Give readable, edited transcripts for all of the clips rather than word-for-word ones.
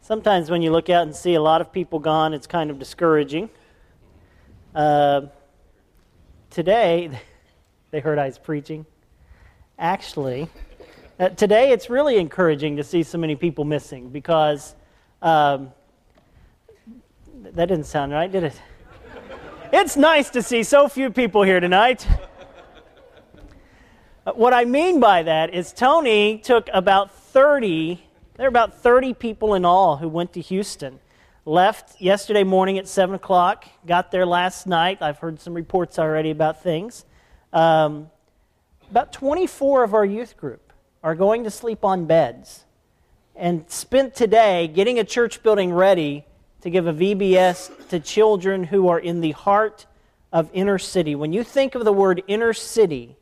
Sometimes when you look out and see a lot of people gone, it's kind of discouraging. Today, they heard I was preaching. Actually, today it's really encouraging to see so many people missing because that didn't sound right, did it? It's nice to see so few people here tonight. What I mean by that is Tony took about 30, there were about 30 people in all who went to Houston. Left yesterday morning at 7 o'clock, got there last night. I've heard some reports already about things. About 24 of our youth group are going to sleep on beds and spent today getting a church building ready to give a VBS to children who are in the heart of inner city. When you think of the word inner city,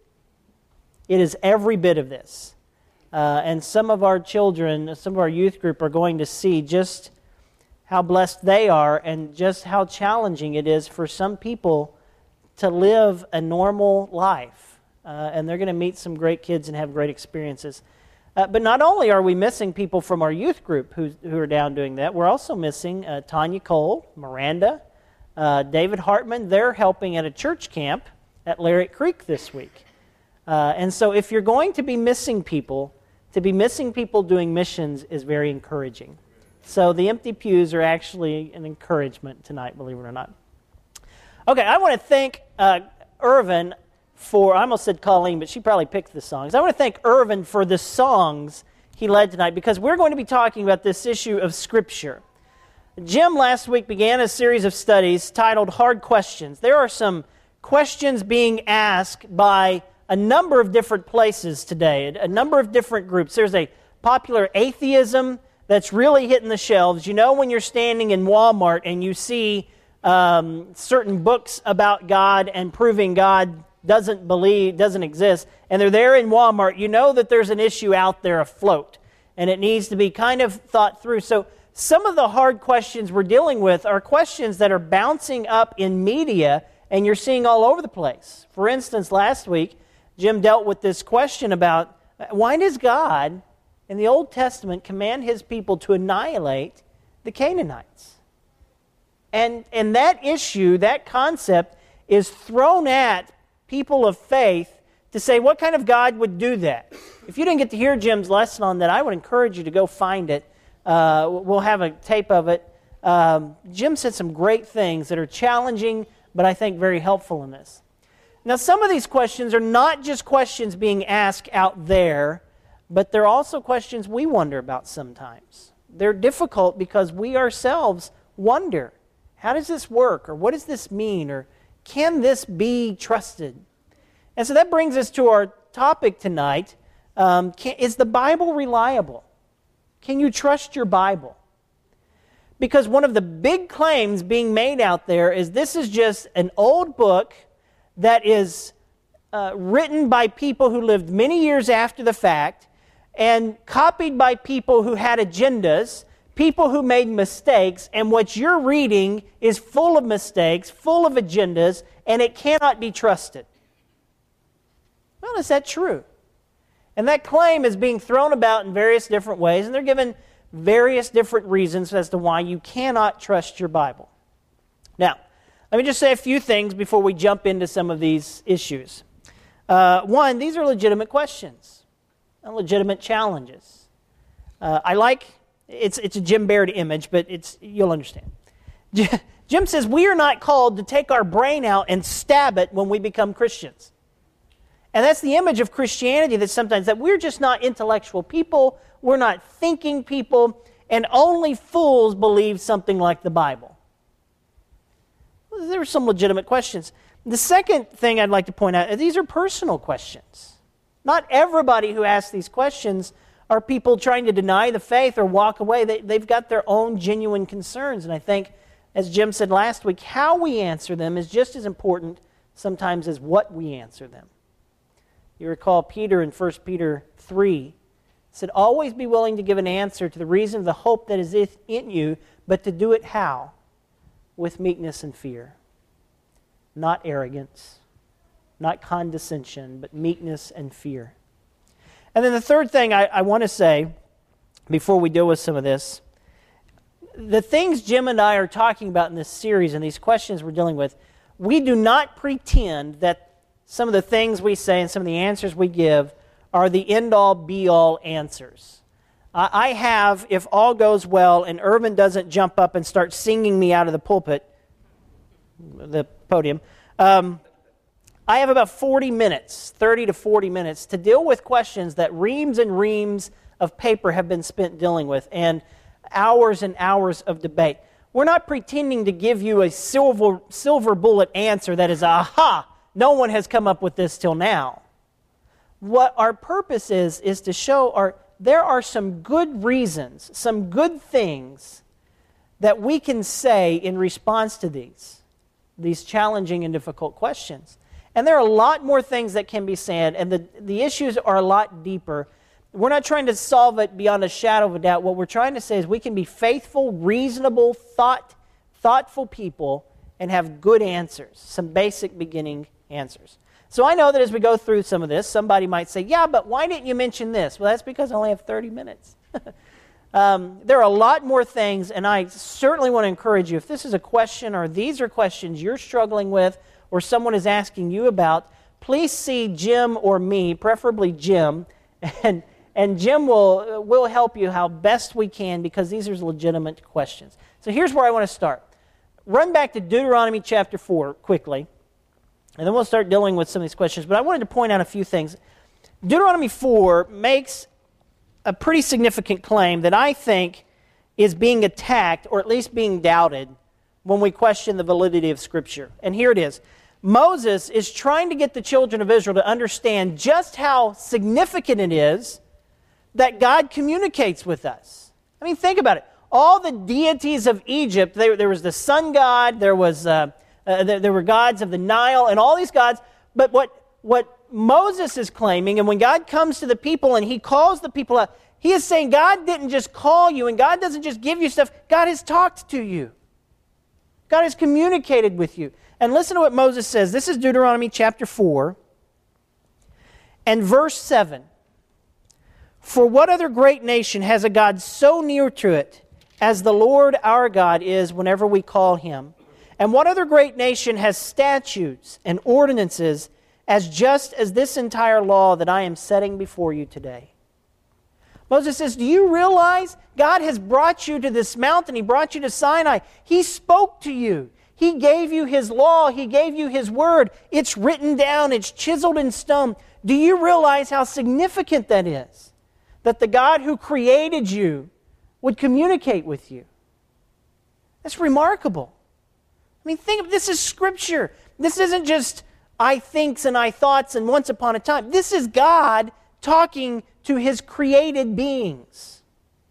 it is every bit of this. And some of our children, some of our youth group are going to see just how blessed they are and just how challenging it is for some people to live a normal life. And they're going to meet some great kids and have great experiences. But not only are we missing people from our youth group who are down doing that, we're also missing Tanya Cole, Miranda, David Hartman. They're helping at a church camp at Larritt Creek this week. And so if you're going to be missing people, to be missing people doing missions is very encouraging. So the empty pews are actually an encouragement tonight, believe it or not. Okay, I want to thank Irvin for, I almost said Colleen, but she probably picked the songs. I want to thank Irvin for the songs he led tonight because we're going to be talking about this issue of Scripture. Jim last week began a series of studies titled Hard Questions. There are some questions being asked by a number of different places today, a number of different groups. There's a popular atheism that's really hitting the shelves. You know when you're standing in Walmart and you see certain books about God and proving God doesn't exist, and they're there in Walmart, you know that there's an issue out there afloat, and it needs to be kind of thought through. So some of the hard questions we're dealing with are questions that are bouncing up in media, and you're seeing all over the place. For instance, last week, Jim dealt with this question about why does God in the Old Testament command His people to annihilate the Canaanites? And that issue, that concept, is thrown at people of faith to say, what kind of God would do that? If you didn't get to hear Jim's lesson on that, I would encourage you to go find it. We'll have a tape of it. Jim said some great things that are challenging, but I think very helpful in this. Now, some of these questions are not just questions being asked out there, but they're also questions we wonder about sometimes. They're difficult because we ourselves wonder, how does this work? Or what does this mean? Or can this be trusted? And so that brings us to our topic tonight. Is the Bible reliable? Can you trust your Bible? Because one of the big claims being made out there is this is just an old book that is written by people who lived many years after the fact and copied by people who had agendas, people who made mistakes, and what you're reading is full of mistakes, full of agendas, and it cannot be trusted. Well, is that true? And that claim is being thrown about in various different ways, and they're given various different reasons as to why you cannot trust your Bible. Now, let me just say a few things before we jump into some of these issues. One, these are legitimate questions, and legitimate challenges. It's a Jim Baird image, but you'll understand. Jim says we are not called to take our brain out and stab it when we become Christians. And that's the image of Christianity that we're just not intellectual people, we're not thinking people, and only fools believe something like the Bible. There are some legitimate questions. The second thing I'd like to point out, these are personal questions. Not everybody who asks these questions are people trying to deny the faith or walk away. They've got their own genuine concerns. And I think, as Jim said last week, how we answer them is just as important sometimes as what we answer them. You recall Peter in 1 Peter 3 said, always be willing to give an answer to the reason of the hope that is in you, but to do it how? With meekness and fear. Not arrogance, not condescension, but meekness and fear. And then the third thing I want to say before we deal with some of this, the things Jim and I are talking about in this series and these questions we're dealing with, we do not pretend that some of the things we say and some of the answers we give are the end-all, be-all answers. I have, if all goes well and Irvin doesn't jump up and start singing me out of the pulpit, the podium, I have about 40 minutes, 30 to 40 minutes, to deal with questions that reams and reams of paper have been spent dealing with, and hours and hours of debate. We're not pretending to give you a silver bullet answer that is, aha, no one has come up with this till now. What our purpose is to show there are some good reasons, some good things that we can say in response to these challenging and difficult questions. And there are a lot more things that can be said, and the issues are a lot deeper. We're not trying to solve it beyond a shadow of a doubt. What we're trying to say is we can be faithful, reasonable, thoughtful people and have good answers, some basic beginning answers. So I know that as we go through some of this, somebody might say, yeah, but why didn't you mention this? Well, that's because I only have 30 minutes. There are a lot more things, and I certainly want to encourage you, if this is a question or these are questions you're struggling with or someone is asking you about, please see Jim or me, preferably Jim, and Jim will help you how best we can because these are legitimate questions. So here's where I want to start. Run back to Deuteronomy chapter 4 quickly, and then we'll start dealing with some of these questions. But I wanted to point out a few things. Deuteronomy 4 makes a pretty significant claim that I think is being attacked, or at least being doubted, when we question the validity of Scripture. And here it is. Moses is trying to get the children of Israel to understand just how significant it is that God communicates with us. I mean, think about it. All the deities of Egypt, there was the sun god, there were gods of the Nile, and all these gods. But what Moses is claiming, and when God comes to the people and he calls the people out, he is saying God didn't just call you, and God doesn't just give you stuff. God has talked to you. God has communicated with you. And listen to what Moses says. This is Deuteronomy chapter 4 and verse 7. For what other great nation has a God so near to it as the Lord our God is whenever we call him? And what other great nation has statutes and ordinances as just as this entire law that I am setting before you today? Moses says, do you realize God has brought you to this mountain? He brought you to Sinai. He spoke to you. He gave you His law. He gave you His word. It's written down. It's chiseled in stone. Do you realize how significant that is? That the God who created you would communicate with you. That's remarkable. I mean, think of this is Scripture. This isn't just I thinks and I thoughts and once upon a time. This is God talking to His created beings.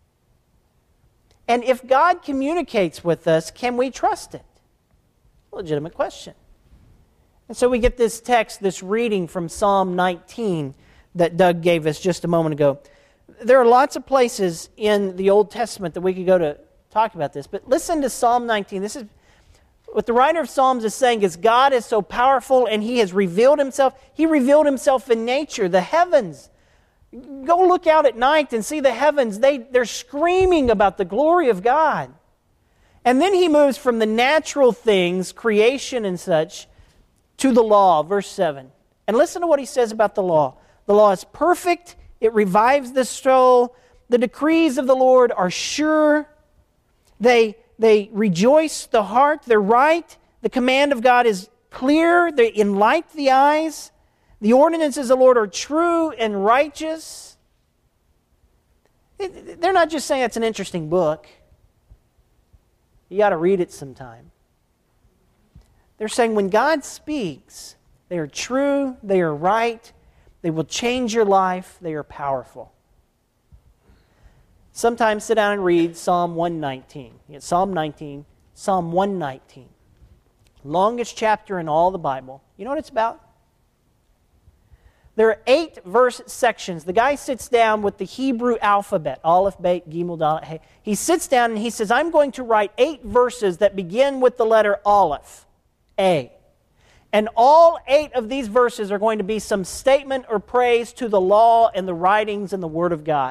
And if God communicates with us, can we trust it? Legitimate question. And so we get this text, this reading from Psalm 19 that Doug gave us just a moment ago. There are lots of places in the Old Testament that we could go to talk about this, but listen to Psalm 19. This is what the writer of Psalms is saying is God is so powerful and He has revealed Himself. He revealed Himself in nature, the heavens. Go look out at night and see the heavens. They're screaming about the glory of God. And then He moves from the natural things, creation and such, to the law, verse 7. And listen to what He says about the law. The law is perfect. It revives the soul. The decrees of the Lord are sure. They rejoice the heart. They're right. The command of God is clear. They enlighten the eyes. The ordinances of the Lord are true and righteous. They're not just saying it's an interesting book. You got to read it sometime. They're saying when God speaks, they are true, they are right, they will change your life, they are powerful. Sometimes sit down and read Psalm 119. Psalm 19, Psalm 119. Longest chapter in all the Bible. You know what it's about? There are 8 verse sections. The guy sits down with the Hebrew alphabet, Aleph, Bet, Gimel, Dalet, He. He sits down and he says, I'm going to write 8 verses that begin with the letter Aleph, A. And all 8 of these verses are going to be some statement or praise to the law and the writings and the Word of God.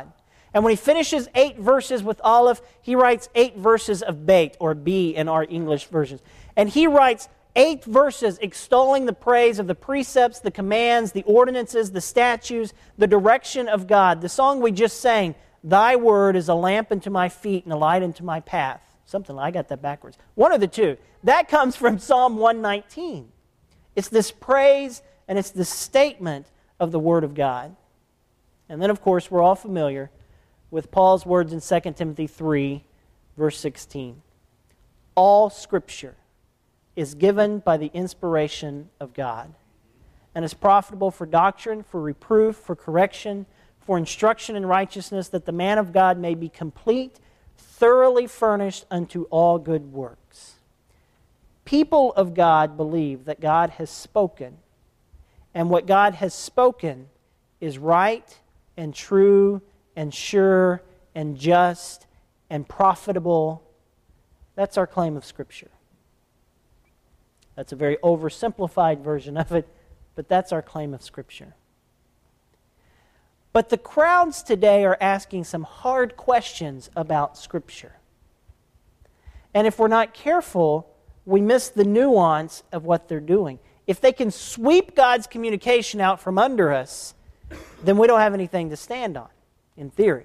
And when he finishes 8 verses with Aleph, he writes 8 verses of Beit, or B in our English versions. And he writes 8 verses extolling the praise of the precepts, the commands, the ordinances, the statutes, the direction of God. The song we just sang, Thy word is a lamp unto my feet and a light unto my path. Something, I got that backwards. One of the two. That comes from Psalm 119. It's this praise and it's this statement of the Word of God. And then, of course, we're all familiar with Paul's words in 2 Timothy 3, verse 16. All Scripture is given by the inspiration of God and is profitable for doctrine, for reproof, for correction, for instruction in righteousness, that the man of God may be complete, thoroughly furnished unto all good works. People of God believe that God has spoken, and what God has spoken is right and true and sure and just and profitable. That's our claim of Scripture. That's a very oversimplified version of it, but that's our claim of Scripture. But the crowds today are asking some hard questions about Scripture. And if we're not careful, we miss the nuance of what they're doing. If they can sweep God's communication out from under us, then we don't have anything to stand on, in theory.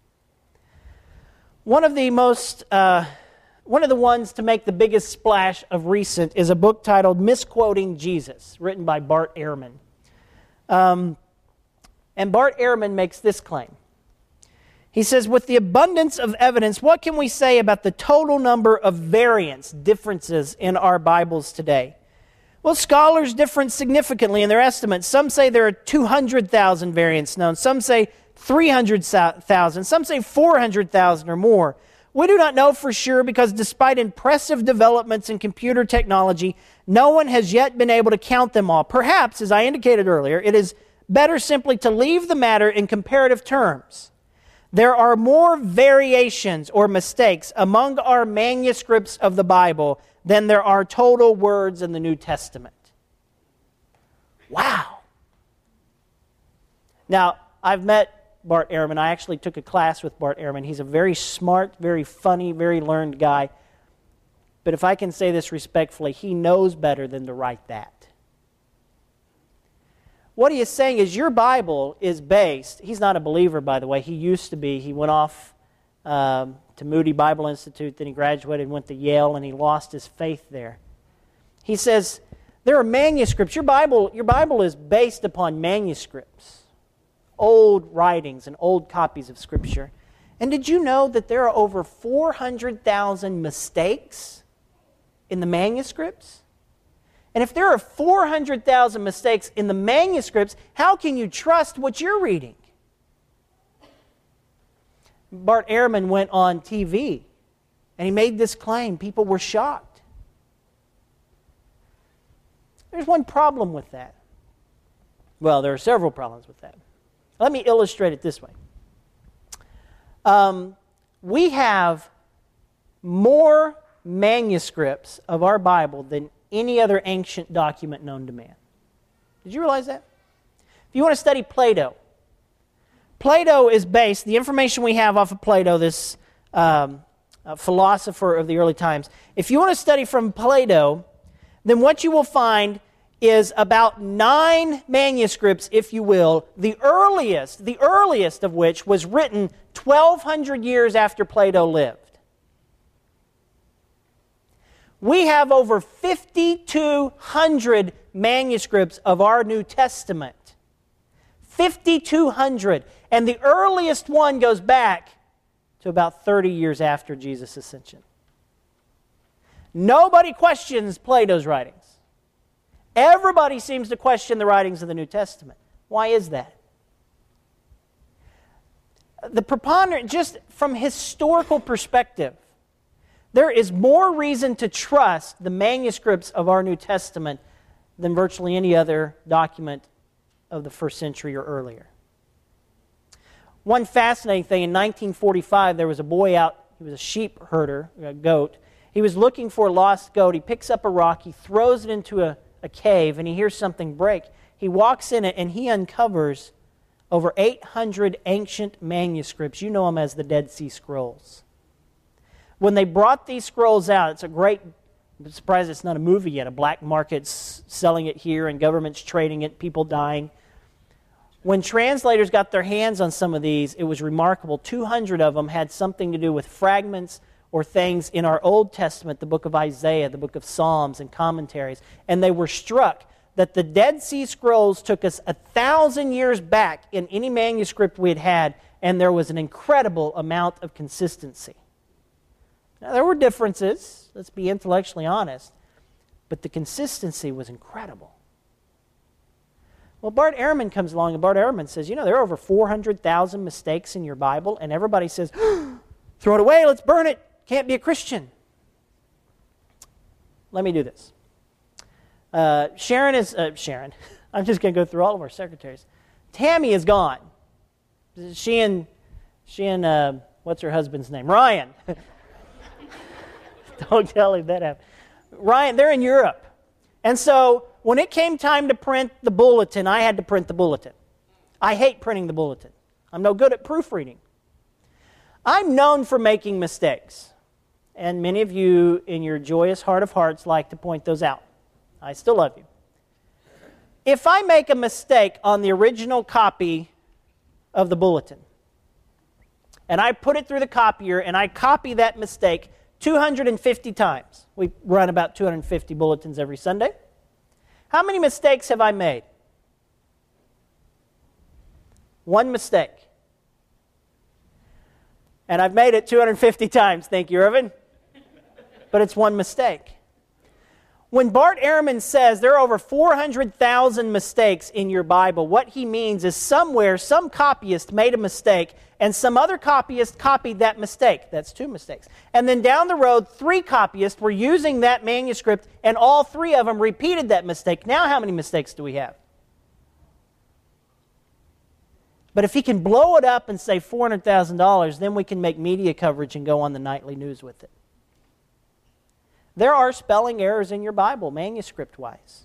One of the ones to make the biggest splash of recent is a book titled Misquoting Jesus, written by Bart Ehrman. And Bart Ehrman makes this claim. He says, with the abundance of evidence, what can we say about the total number of variants, differences in our Bibles today? Well, scholars differ significantly in their estimates. Some say there are 200,000 variants known. Some say 300,000. Some say 400,000 or more. We do not know for sure because despite impressive developments in computer technology, no one has yet been able to count them all. Perhaps, as I indicated earlier, it is better simply to leave the matter in comparative terms. There are more variations or mistakes among our manuscripts of the Bible than there are total words in the New Testament. Wow. Now, I've met Bart Ehrman. I actually took a class with Bart Ehrman. He's a very smart, very funny, very learned guy. But if I can say this respectfully, he knows better than to write that. What he is saying is your Bible is based, he's not a believer, by the way. He used to be. He went off to Moody Bible Institute, then he graduated and went to Yale, and he lost his faith there. He says, there are manuscripts. Your Bible is based upon manuscripts, old writings and old copies of Scripture. And did you know that there are over 400,000 mistakes in the manuscripts? And if there are 400,000 mistakes in the manuscripts, how can you trust what you're reading? Bart Ehrman went on TV, and he made this claim. People were shocked. There's one problem with that. Well, there are several problems with that. Let me illustrate it this way. We have more manuscripts of our Bible than any other ancient document known to man. Did you realize that? If you want to study Plato, Plato is based, the information we have off of Plato, this philosopher of the early times, if you want to study from Plato, then what you will find is about 9 manuscripts, if you will, the earliest of which was written 1,200 years after Plato lived. We have over 5,200 manuscripts of our New Testament. 5,200. And the earliest one goes back to about 30 years after Jesus' ascension. Nobody questions Plato's writings. Everybody seems to question the writings of the New Testament. Why is that? The preponderance, just from historical perspective, there is more reason to trust the manuscripts of our New Testament than virtually any other document of the first century or earlier. One fascinating thing, in 1945, there was a boy out, he was a sheep herder, a goat. He was looking for a lost goat. He picks up a rock, he throws it into a cave, and he hears something break. He walks in it, and he uncovers over 800 ancient manuscripts. You know them as the Dead Sea Scrolls. When they brought these scrolls out, it's a great, I'm surprised it's not a movie yet, a black market's selling it here and government's trading it, people dying. When translators got their hands on some of these, it was remarkable. 200 of them had something to do with fragments or things in our Old Testament, the book of Isaiah, the book of Psalms, and commentaries. And they were struck that the Dead Sea Scrolls took us 1,000 years back in any manuscript we had, and there was an incredible amount of consistency. Now, there were differences, let's be intellectually honest, but the consistency was incredible. Well, Bart Ehrman comes along, and Bart Ehrman says, you know, there are over 400,000 mistakes in your Bible, and everybody says, throw it away, let's burn it, can't be a Christian. Let me do this. Sharon, I'm just going to go through all of our secretaries. Tammy is gone. She and what's her husband's name? Ryan. Don't tell him that happened. Ryan, they're in Europe. And so when it came time to print the bulletin, I had to print the bulletin. I hate printing the bulletin. I'm no good at proofreading. I'm known for making mistakes. And many of you in your joyous heart of hearts like to point those out. I still love you. If I make a mistake on the original copy of the bulletin, and I put it through the copier, and I copy that mistake 250 times. We run about 250 bulletins every Sunday. How many mistakes have I made? One mistake. And I've made it 250 times, thank you, Irvin. But it's one mistake. When Bart Ehrman says there are over 400,000 mistakes in your Bible, what he means is somewhere some copyist made a mistake and some other copyist copied that mistake. That's two mistakes. And then down the road, 3 copyists were using that manuscript and all 3 of them repeated that mistake. Now how many mistakes do we have? But if he can blow it up and say $400,000, then we can make media coverage and go on the nightly news with it. There are spelling errors in your Bible, manuscript-wise.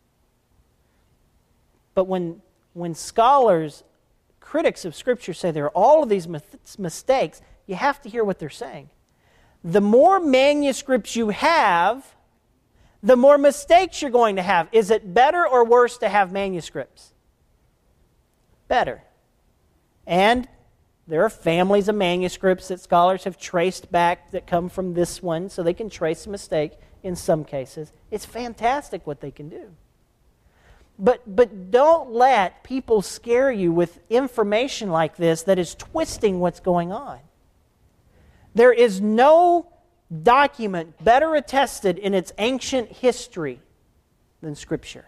But when scholars, critics of Scripture say there are all of these mistakes, you have to hear what they're saying. The more manuscripts you have, the more mistakes you're going to have. Is it better or worse to have manuscripts? Better. And there are families of manuscripts that scholars have traced back that come from this one, so they can trace a mistake in some cases. It's fantastic what they can do. But don't let people scare you with information like this that is twisting what's going on. There is no document better attested in its ancient history than Scripture.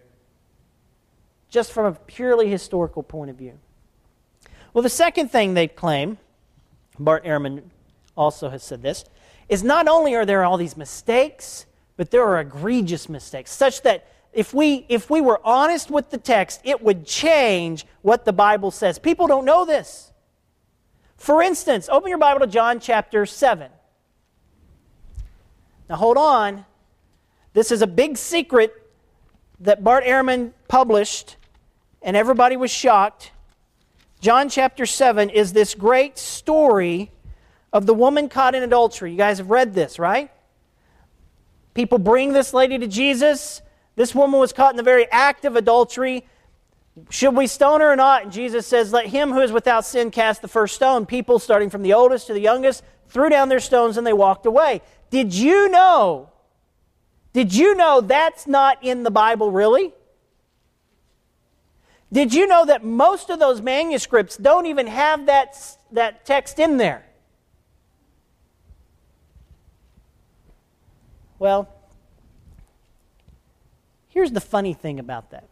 Just from a purely historical point of view. Well, the second thing they claim, Bart Ehrman also has said this, is not only are there all these mistakes, but there are egregious mistakes, such that if we were honest with the text, it would change what the Bible says. People don't know this. For instance, open your Bible to John chapter 7. Now hold on. This is a big secret that Bart Ehrman published, and everybody was shocked. John chapter 7 is this great story of the woman caught in adultery. You guys have read this, right? People bring this lady to Jesus. This woman was caught in the very act of adultery. Should we stone her or not? And Jesus says, let him who is without sin cast the first stone. People, starting from the oldest to the youngest, threw down their stones and they walked away. Did you know that's not in the Bible, really? Did you know that most of those manuscripts don't even have that text in there? Well, here's the funny thing about that.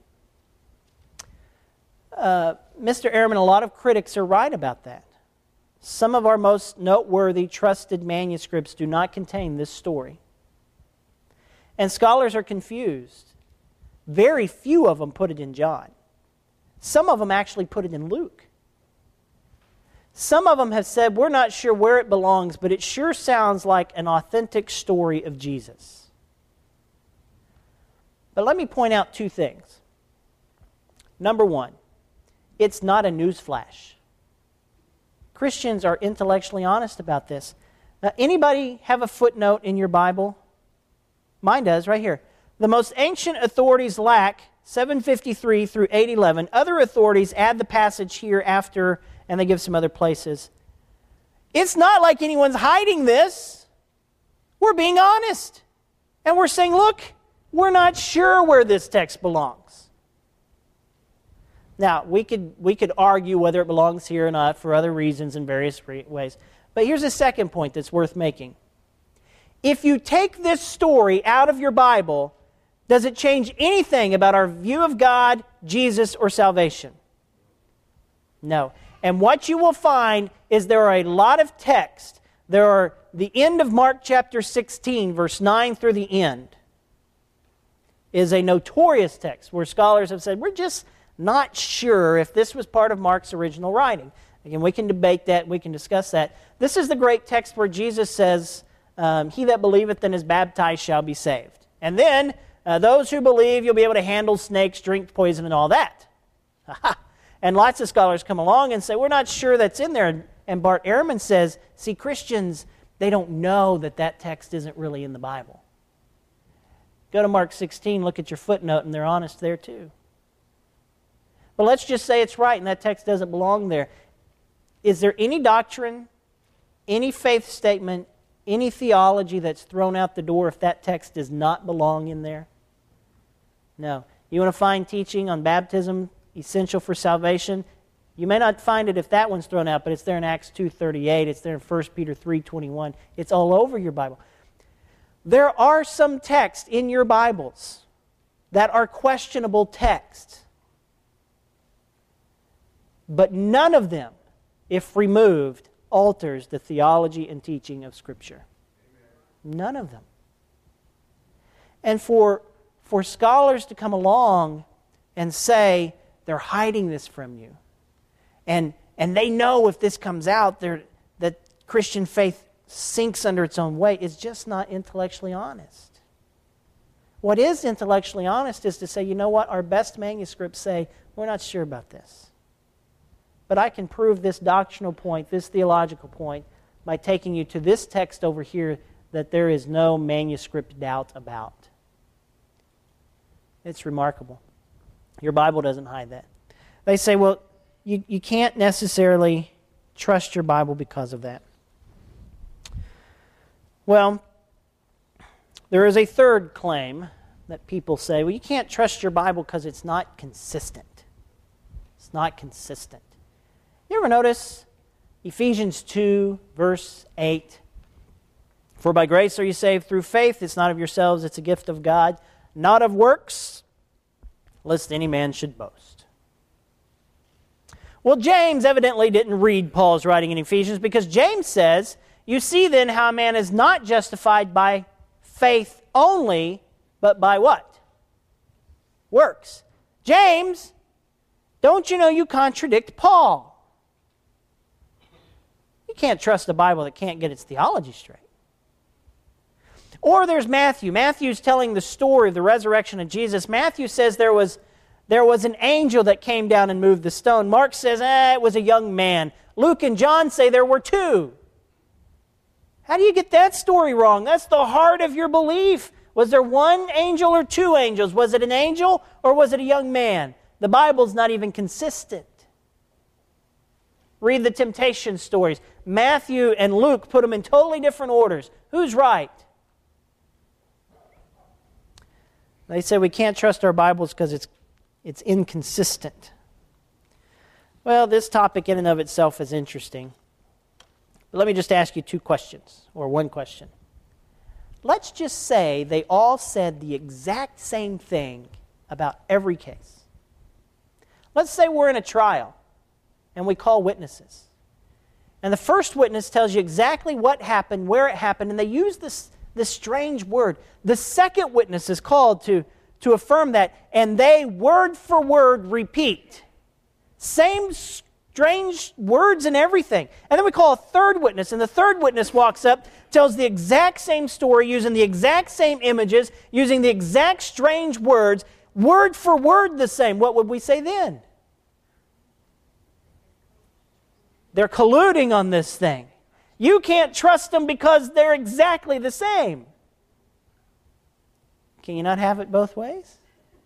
Mr. Ehrman, a lot of critics are right about that. Some of our most noteworthy, trusted manuscripts do not contain this story. And scholars are confused. Very few of them put it in John. Some of them actually put it in Luke. Some of them have said, we're not sure where it belongs, but it sure sounds like an authentic story of Jesus. But let me point out 2 things. Number 1, it's not a newsflash. Christians are intellectually honest about this. Anybody have a footnote in your Bible? Mine does, right here. The most ancient authorities lack 753 through 811. Other authorities add the passage here after, and they give some other places. It's not like anyone's hiding this. We're being honest. And we're saying, look, we're not sure where this text belongs. Now, we could argue whether it belongs here or not for other reasons in various ways. But here's a second point that's worth making. If you take this story out of your Bible, does it change anything about our view of God, Jesus, or salvation? No. And what you will find is there are a lot of text. There are the end of Mark chapter 16, verse 9 through the end, is a notorious text where scholars have said, we're just not sure if this was part of Mark's original writing. Again, we can debate that, we can discuss that. This is the great text where Jesus says, he that believeth and is baptized shall be saved. And then, those who believe, you'll be able to handle snakes, drink poison, and all that. And lots of scholars come along and say, we're not sure that's in there. And Bart Ehrman says, see, Christians, they don't know that that text isn't really in the Bible. Go to Mark 16, look at your footnote, and they're honest there too. But let's just say it's right and that text doesn't belong there. Is there any doctrine, any faith statement, any theology that's thrown out the door if that text does not belong in there? No. You want to find teaching on baptism essential for salvation? You may not find it if that one's thrown out, but it's there in Acts 2:38. It's there in 1 Peter 3:21. It's all over your Bible. There are some texts in your Bibles that are questionable texts. But none of them, if removed, alters the theology and teaching of Scripture. None of them. And for scholars to come along and say they're hiding this from you, and they know if this comes out that Christian faith sinks under its own weight, is just not intellectually honest. What is intellectually honest is to say, you know what, our best manuscripts say, we're not sure about this. But I can prove this doctrinal point, this theological point, by taking you to this text over here that there is no manuscript doubt about. It's remarkable. Your Bible doesn't hide that. They say, well, you can't necessarily trust your Bible because of that. Well, there is a third claim that people say, well, you can't trust your Bible because it's not consistent. It's not consistent. You ever notice Ephesians 2, verse 8? For by grace are you saved through faith. It's not of yourselves, it's a gift of God, not of works, lest any man should boast. Well, James evidently didn't read Paul's writing in Ephesians, because James says, you see then how a man is not justified by faith only, but by what? Works. James, don't you know you contradict Paul? You can't trust a Bible that can't get its theology straight. Or there's Matthew. Matthew's telling the story of the resurrection of Jesus. Matthew says there was an angel that came down and moved the stone. Mark says, it was a young man. Luke and John say there were two. How do you get that story wrong? That's the heart of your belief. Was there one angel or two angels? Was it an angel or was it a young man? The Bible's not even consistent. Read the temptation stories. Matthew and Luke put them in totally different orders. Who's right? They say we can't trust our Bibles because it's inconsistent. Well, this topic in and of itself is interesting. But let me just ask you two questions, or one question. Let's just say they all said the exact same thing about every case. Let's say we're in a trial and we call witnesses. And the first witness tells you exactly what happened, where it happened, and they use this strange word. The second witness is called to affirm that, and they word for word repeat. Same strange words and everything. And then we call a third witness, and the third witness walks up, tells the exact same story, using the exact same images, using the exact strange words, word for word the same. What would we say then? They're colluding on this thing. You can't trust them because they're exactly the same. Can you not have it both ways?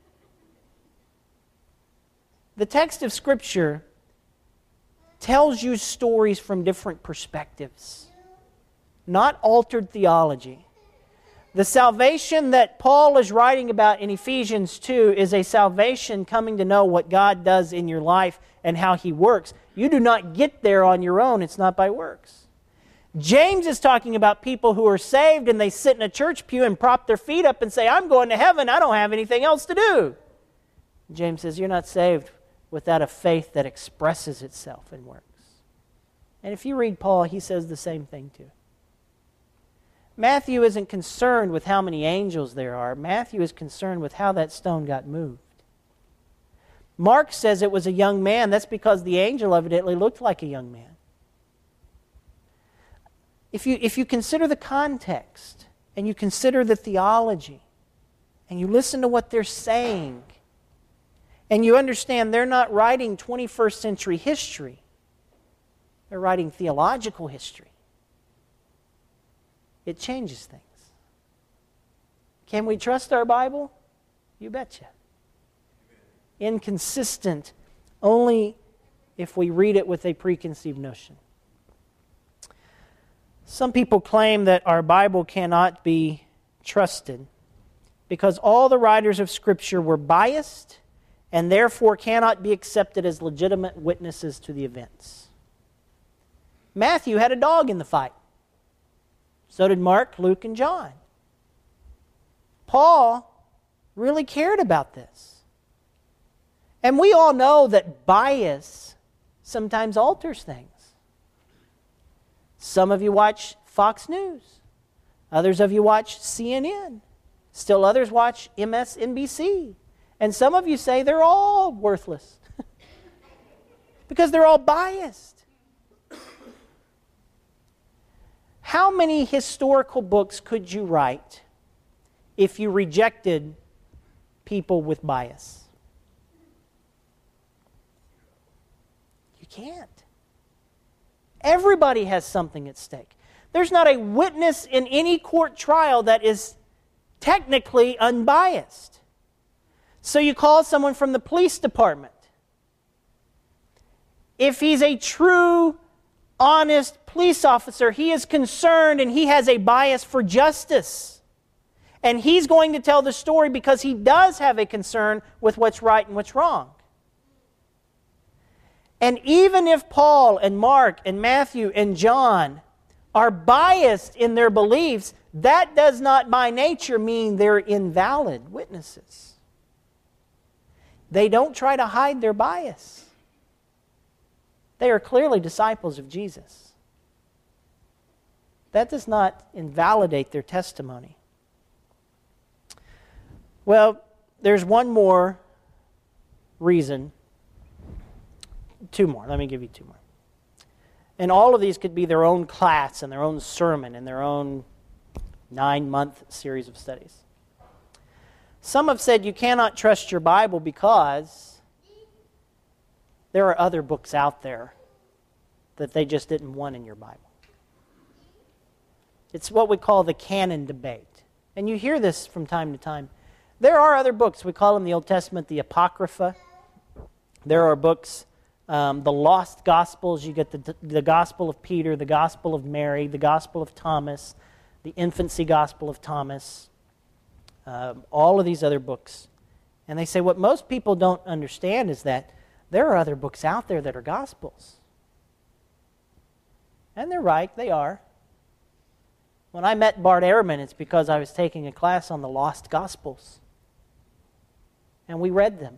The text of Scripture tells you stories from different perspectives, not altered theology. The salvation that Paul is writing about in Ephesians 2 is a salvation coming to know what God does in your life and how He works. You do not get there on your own. It's not by works. James is talking about people who are saved and they sit in a church pew and prop their feet up and say, I'm going to heaven. I don't have anything else to do. James says, you're not saved without a faith that expresses itself in works. And if you read Paul, he says the same thing too. Matthew isn't concerned with how many angels there are. Matthew is concerned with how that stone got moved. Mark says it was a young man. That's because the angel evidently looked like a young man. If you consider the context, and you consider the theology, and you listen to what they're saying, and you understand they're not writing 21st century history, they're writing theological history, it changes things. Can we trust our Bible? You betcha. Inconsistent only if we read it with a preconceived notion. Some people claim that our Bible cannot be trusted because all the writers of Scripture were biased and therefore cannot be accepted as legitimate witnesses to the events. Matthew had a dog in the fight. So did Mark, Luke, and John. Paul really cared about this. And we all know that bias sometimes alters things. Some of you watch Fox News. Others of you watch CNN. Still others watch MSNBC. And some of you say they're all worthless because they're all biased. How many historical books could you write if you rejected people with bias? You can't. Everybody has something at stake. There's not a witness in any court trial that is technically unbiased. So you call someone from the police department. If he's a true, honest police officer, he is concerned and he has a bias for justice. And he's going to tell the story because he does have a concern with what's right and what's wrong. And even if Paul and Mark and Matthew and John are biased in their beliefs, that does not by nature mean they're invalid witnesses. They don't try to hide their bias. They are clearly disciples of Jesus. That does not invalidate their testimony. Well, there's one more reason. Two more. Let me give you two more. And all of these could be their own class and their own sermon and their own 9-month series of studies. Some have said you cannot trust your Bible because there are other books out there that they just didn't want in your Bible. It's what we call the canon debate. And you hear this from time to time. There are other books. We call them in the Old Testament the Apocrypha. There are books, the lost Gospels. You get the Gospel of Peter, the Gospel of Mary, the Gospel of Thomas, the Infancy Gospel of Thomas, all of these other books. And they say what most people don't understand is that there are other books out there that are Gospels. And they're right, they are. When I met Bart Ehrman, it's because I was taking a class on the lost Gospels. And we read them.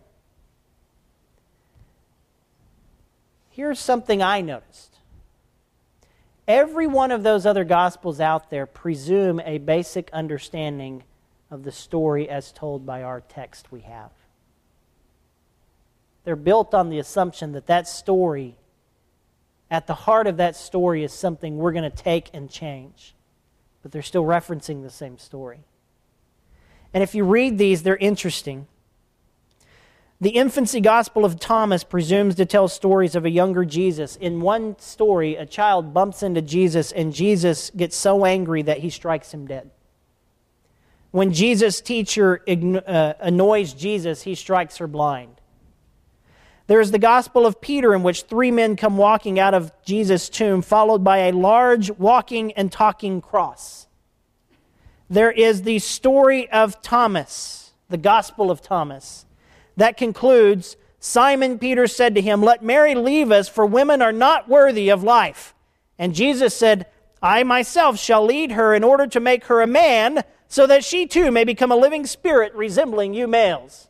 Here's something I noticed. Every one of those other Gospels out there presume a basic understanding of the story as told by our text we have. They're built on the assumption that that story, at the heart of that story, is something we're going to take and change. But they're still referencing the same story. And if you read these, they're interesting. The infancy gospel of Thomas presumes to tell stories of a younger Jesus. In one story, a child bumps into Jesus and Jesus gets so angry that he strikes him dead. When Jesus' teacher annoys Jesus, he strikes her blind. There is the gospel of Peter, in which 3 men come walking out of Jesus' tomb, followed by a large walking and talking cross. There is the story of Thomas, the gospel of Thomas, that concludes, Simon Peter said to him, "Let Mary leave us, for women are not worthy of life." And Jesus said, "I myself shall lead her in order to make her a man, so that she too may become a living spirit resembling you males."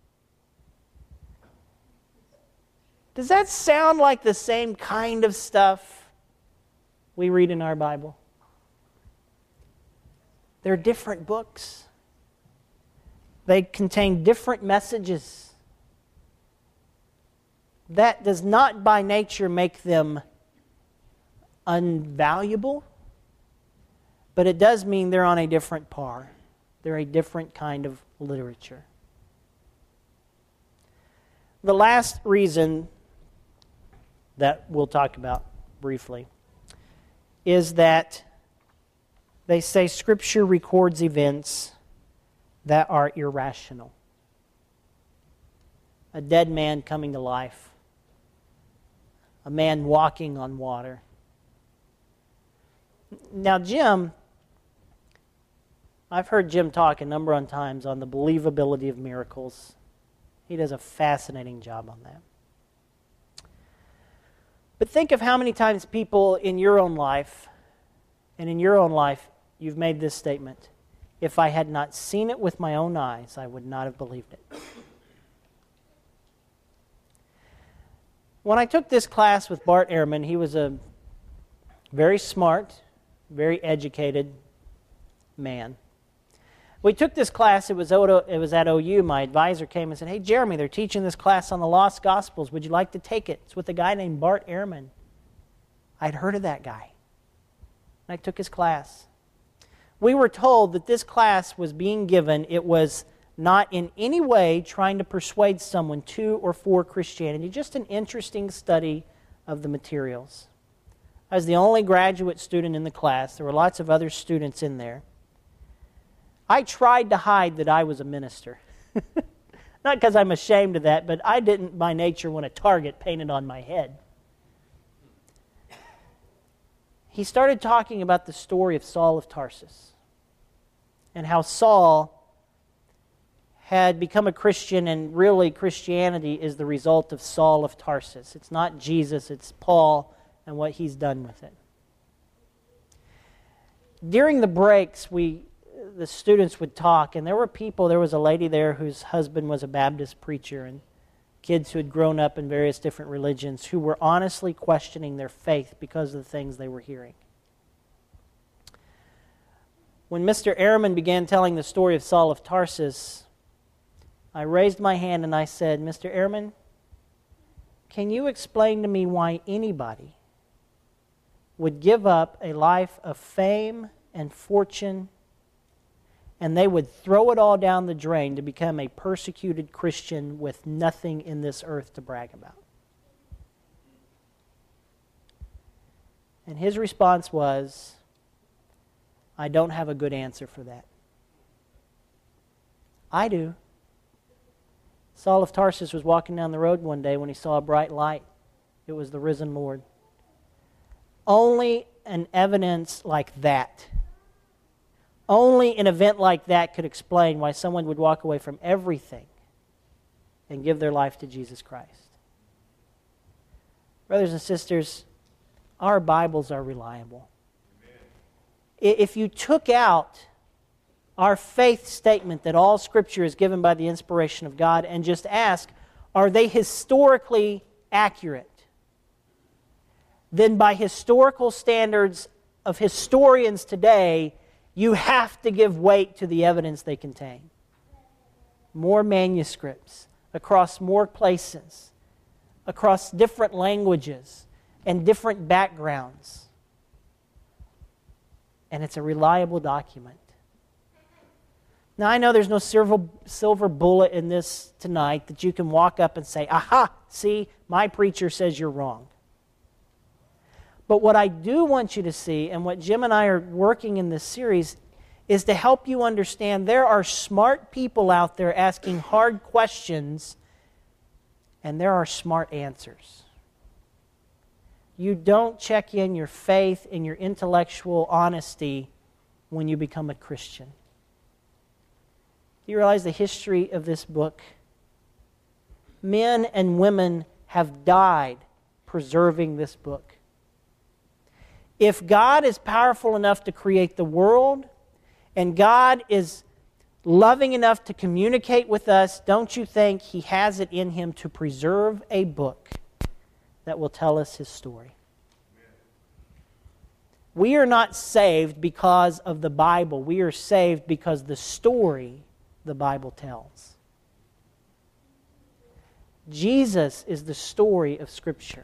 Does that sound like the same kind of stuff we read in our Bible? They're different books. They contain different messages. That does not by nature make them unvaluable, but it does mean they're on a different par. They're a different kind of literature. The last reason that we'll talk about briefly is that they say Scripture records events that are irrational. A dead man coming to life. A man walking on water. Now, Jim, I've heard Jim talk a number of times on the believability of miracles. He does a fascinating job on that. But think of how many times people in your own life, you've made this statement: if I had not seen it with my own eyes, I would not have believed it. When I took this class with Bart Ehrman, he was a very smart, very educated man. We took this class, it was at OU. My advisor came and said, "Hey, Jeremy, they're teaching this class on the Lost Gospels. Would you like to take it? It's with a guy named Bart Ehrman." I'd heard of that guy. And I took his class. We were told that this class was being given, it was not in any way trying to persuade someone to or for Christianity, just an interesting study of the materials. I was the only graduate student in the class. There were lots of other students in there. I tried to hide that I was a minister. Not because I'm ashamed of that, but I didn't by nature want a target painted on my head. He started talking about the story of Saul of Tarsus and how Saul had become a Christian, and really Christianity is the result of Saul of Tarsus. It's not Jesus, it's Paul and what he's done with it. During the breaks, the students would talk, and there was a lady there whose husband was a Baptist preacher, and kids who had grown up in various different religions who were honestly questioning their faith because of the things they were hearing. When Mr. Ehrman began telling the story of Saul of Tarsus, I raised my hand and I said, "Mr. Ehrman, can you explain to me why anybody would give up a life of fame and fortune and they would throw it all down the drain to become a persecuted Christian with nothing in this earth to brag about?" And his response was, "I don't have a good answer for that." I do. Saul of Tarsus was walking down the road one day when he saw a bright light. It was the risen Lord. Only an evidence like that, only an event like that could explain why someone would walk away from everything and give their life to Jesus Christ. Brothers and sisters, our Bibles are reliable. If you took out our faith statement that all Scripture is given by the inspiration of God and just ask, are they historically accurate? Then by historical standards of historians today, you have to give weight to the evidence they contain. More manuscripts across more places, across different languages and different backgrounds. And it's a reliable document. Now, I know there's no silver bullet in this tonight that you can walk up and say, aha, see, my preacher says you're wrong. But what I do want you to see, and what Jim and I are working in this series, is to help you understand there are smart people out there asking hard questions, and there are smart answers. You don't check in your faith and your intellectual honesty when you become a Christian. Do you realize the history of this book? Men and women have died preserving this book. If God is powerful enough to create the world, and God is loving enough to communicate with us, don't you think He has it in Him to preserve a book that will tell us His story? We are not saved because of the Bible. We are saved because the story the Bible tells. Jesus is the story of Scripture.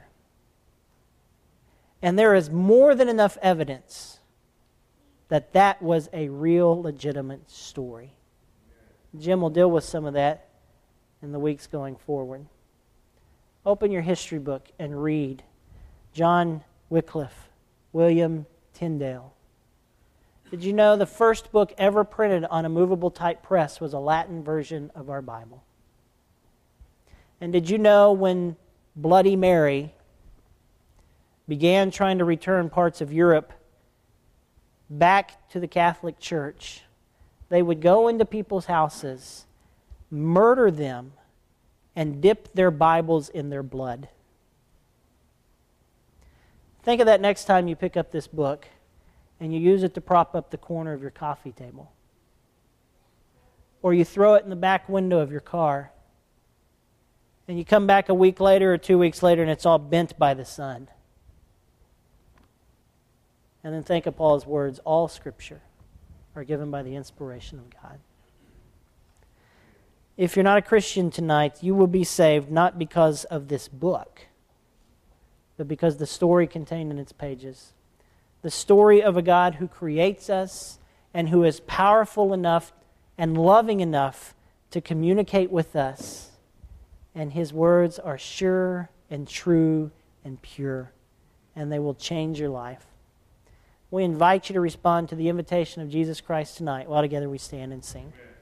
And there is more than enough evidence that that was a real, legitimate story. Jim will deal with some of that in the weeks going forward. Open your history book and read John Wycliffe, William Tyndale. Did you know the first book ever printed on a movable type press was a Latin version of our Bible? And did you know when Bloody Mary began trying to return parts of Europe back to the Catholic Church, they would go into people's houses, murder them, and dip their Bibles in their blood? Think of that next time you pick up this book and you use it to prop up the corner of your coffee table. Or you throw it in the back window of your car and you come back a week later or 2 weeks later and it's all bent by the sun. And then think of Paul's words, all Scripture are given by the inspiration of God. If you're not a Christian tonight, you will be saved not because of this book, but because the story contained in its pages. The story of a God who creates us and who is powerful enough and loving enough to communicate with us. And His words are sure and true and pure, and they will change your life. We invite you to respond to the invitation of Jesus Christ tonight. While together we stand and sing.